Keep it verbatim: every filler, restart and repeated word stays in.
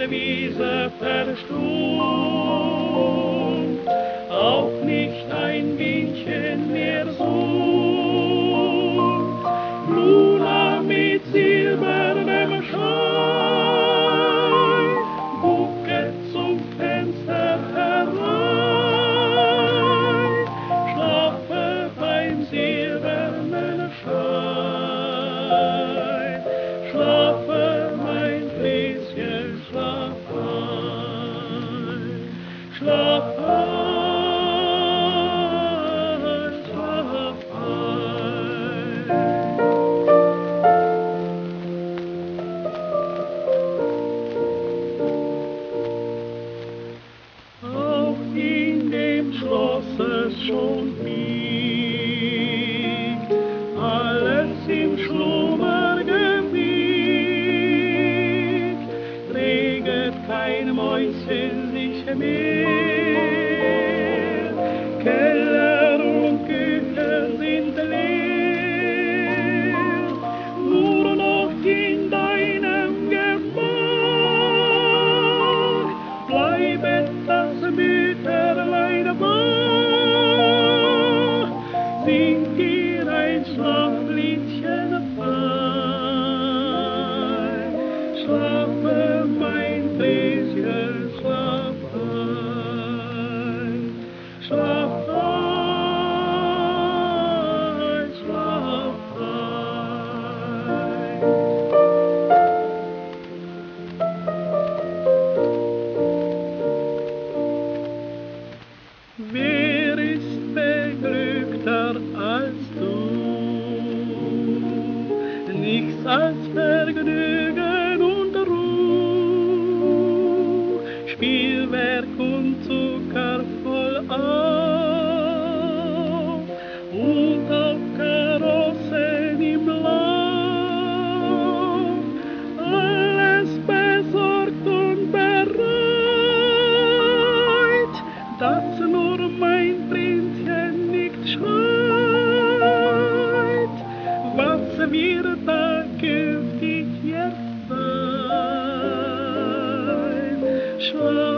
der Wiese verstummt, auch nicht ein Bienchen mehr summt. Luna mit silbernem Schein gucket zum Fenster herein, schlafe beim silbernen Schein, schlafe mein Flieschen, schlaf ein, schlaf ein, schlaf ein. Auch in dem Schloss es schon liegt, alles im Schlummer gewiegt, reget kein Mäuschen sich mehr, Keller und Küche sind leer, nur noch in deinem Gemach bleibet das Mütterlein wach, singt dir ein Schlafliedchen fein, schlafe mein Flieschen, schlaf ein, schlaf ein, schlaf ein. Wer ist beglückter als du? Nichts als Vergnügen und Ruh, Spielwerk und Zucker voll auf, und auf Karossen im Lauf, alles besorgt und bereit, dass nur mein Prinzchen nicht schreit. Was wird da künftig jetzt sein? Schlaf